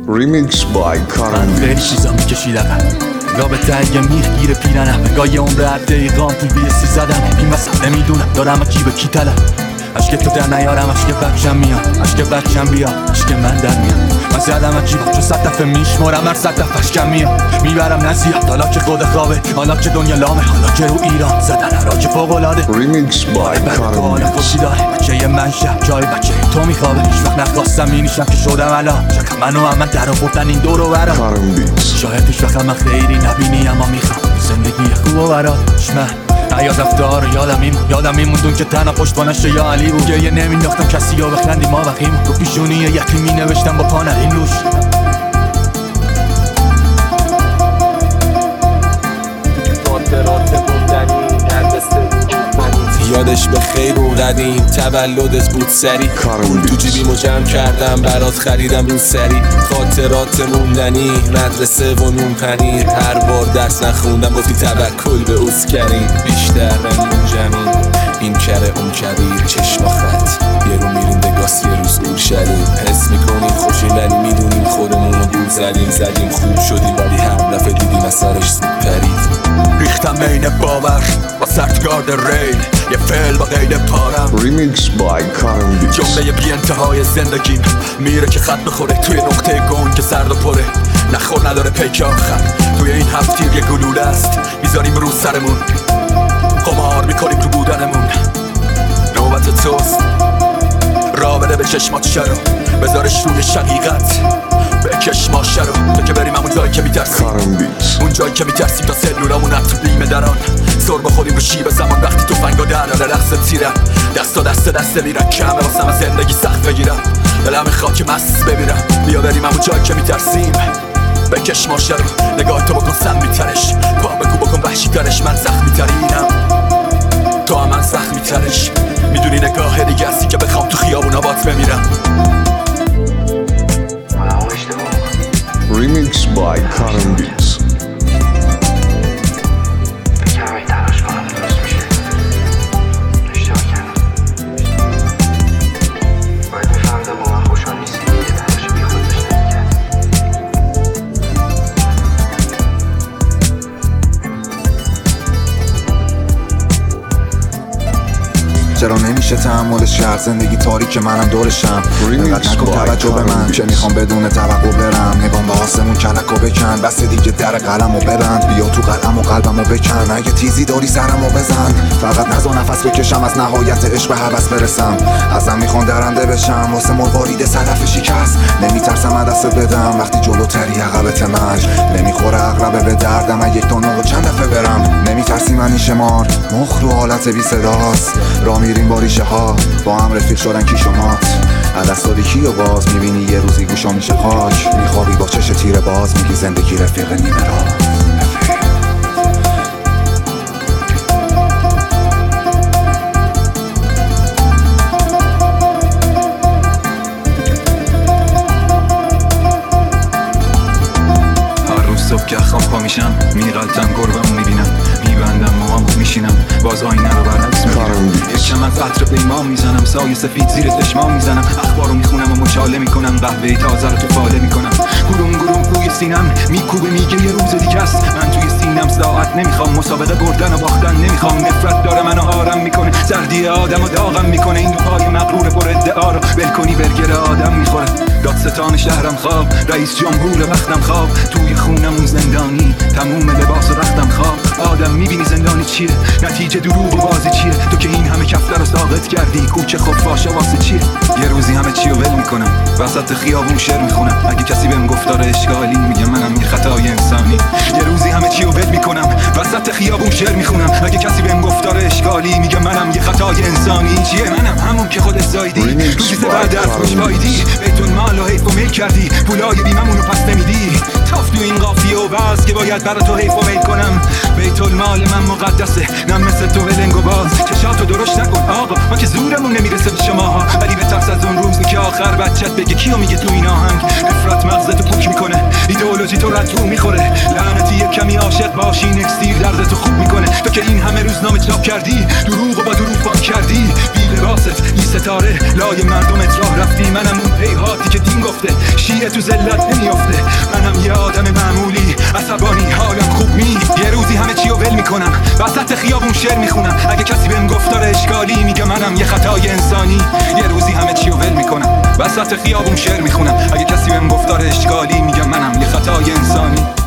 Remix by من خیلی چیزا میکشیدم یا به تنگ میخگیر پیرنم نگاه یه عمر هر دقیقان پول بی سی زدم این وسط نمیدونم دارم کی به کی طلب عشق تو در نیارم عشق بچم میاد عشق بچم بیا عشق من در میاد من زدم جیبم چون 100 دفعه میشمارم هر 100 دفعه اشکم میاد میبرم نزیاد حالا که خود خوابه حالا که دنیا لامه حالا که رو ایران زدن هراج فوق‌العاده Remix by تو حالا خوشی داره بچه من شب جای بچه تو میخوابه هیچ وقت نخواستم مینیشم که شدم الان چقدر منو هم من در آوردن این دور و برا شاید هیچ وقت من خیلی نبینی اما میخوام زندگی خوب و برات یاد رفتار یادم میموندون که تنها پشتوانش یا علی بود گریه نمینداختم کسی یا بخندی ما وقیم رو پیشونی یکی مینوشتم با پا نرین روش یادش به خیر و قدیم تولدت بود سری پول تو جیبیمو جمع کردم برات خریدم رو سری خاطرات موندنی مدرسه و نون پنیر هر بار درس نخوندم گفتی توکل به اسکری بیشتر رنون جمین این کره اون کبیر چشم و خط یه رو میریم دگاس یه روز اورشلیم حس میکنیم خوشیم ولی میدونیم خودمون رو دور زدیم خوب شدیم ولی هر دفعه دیدیم اثرش زود پرید ریختم بین باور با سرتگارد ریل یه فعل با قید پارم Remix by جمله بی انتهای زندگیم میره که خط بخوره توی نقطه گون که سرد و پره نخور نداره پیک آخر توی این هفتیر یه گلوله است میذاریم رو سرمون قمار میکنیم رو بودنمون نوبت توست را بده به چشمات شرو بذارش روی شقیقت بکش ماشه رو تا که بریم همون جایی که میترسیم اون جایی که میترسیم تا سلولامون تو بیمه دران سر بخوریم رو شیب زمان وقتی توفنگا دراره رقص تیرم دست میرن کمه واسم از زندگی سخت بگیرم دلم میخواد که مست بمیرم بیا بریم همون جایی که میترسیم بکش ماشه رو نگاه تو بکن سم میترش پا بگو بکن وحشی ترش من زخمی ترینم تو هم من زخمی ترش میدونی نگاه دیگه هستی که بخوام تو خیابون آبات بمیرم Remix by Karim Beats چرا نمیشه تحملش کرد زندگی تاریک منم دورشم انقدر نکن توجه به من که میخوام بدون توقع برم نگام به آسمون کلکو بکن بس دیگه در قلمو ببند بیا تو قلم و قلبمو بکن اگه تیزی داری سرمو بزن فقط نزا نفس بکشم از نهایت عشق به هوس برسم ازم میخوان درنده بشم واسه مروارید صدف شکست نمیترسم از دست بدم وقتی جلوتری عقبت مرج نمیخوره عقربه به دردم اگه یک دانو چند دفعه برم نمیترسی منی شمار مخ رو حالت بی صداست میریم با ریشه ها با هم رفیق شدن کی شمات عدس دادی کی و باز میبینی یه روزی گوشا میشه خاک میخوابی با چش تیر باز میگی زندگی رفیق نیمه را صبح که خواب پا میشم میغلطم گربم میبینم میبندم موامو میشینم باز آینه رو برعکس میبینم یکم از عطر پیمان میزنم سایه سفید زیر چشمام میزنم اخبارو میخونم و مچاله میکنم قهوه تازه رو تو فاله میکنم گروم توی سینم میکوبه میگه یه روز دیگه است من توی سینم ساعت نمیخوام مسابقه بردن و باختن نمیخوام نفرت داره منو آرام میکنه سردی آدم و داغم میکنه این دو پای مغرور پر ادعا رو ول کنی برگر آدم میخوره دادستان شهرم خواب رئیس جمهور وقتم خواب توی خونمون زندانی تموم لباس و رختم خواب آدم میبینی زندانی چیه نتیجه دروغ و بازی چیه تو که این همه کفتر رو ساقط کردی کوچه خفاشه واسه چیه یه روزی همه چی رو ول میکنم وسط خیابون شعر میخونم اگه کسی بهم گفتار اشکالی میگه منم یه خطای انسانی یه روزی همه چی رو ول میکنم وسط خیابون شعر میخونم اگه کسی بهم گفتار اشکالی میگه منم یه خطای انسانی چیه منم همون که خودت زایدی روزی بعد از خوش بایدی بیتون مال و حیف و میل کردی پولای بیممونو پس نمیدی تاف تو این قافیه و بس که باید برا تو حیف و میل کنم بیت المال من مقدسه نه مثل تو ولنگ و باز چشاتو درشت نکن آقا ما که زورمون نمیرسه به شماها ولی به ترس از اون روزی که آخر بچت بگه کیو میگه تو این آهنگ افراط مغزتو پوک میکنه ایدئولوژی تو رد رو میخوره لعنتی یک کمی عاشق باشی نکستیر دردتو خوب میکنه تو که این همه روزنامه چاپ کردی دروغ و با دروغ پاک کردی راست یه ستاره لای مردمت راه رفتی. منم اون پیهاتی که دین گفته شیعه تو ذلت نمیافته. منم یه آدم معمولی عصبانی حالم خوب نیست. یه روزی همه چی رو ول میکنم وسط خیابون شعر میخونم. اگه کسی بهم گفت داره اشکالی میگه منم یه خطای انسانی. یه روزی همه چی رو ول میکنم وسط خیابون شعر میخونم. اگه کسی بهم گفت داره اشکالی میگه منم یه خطای انسانی.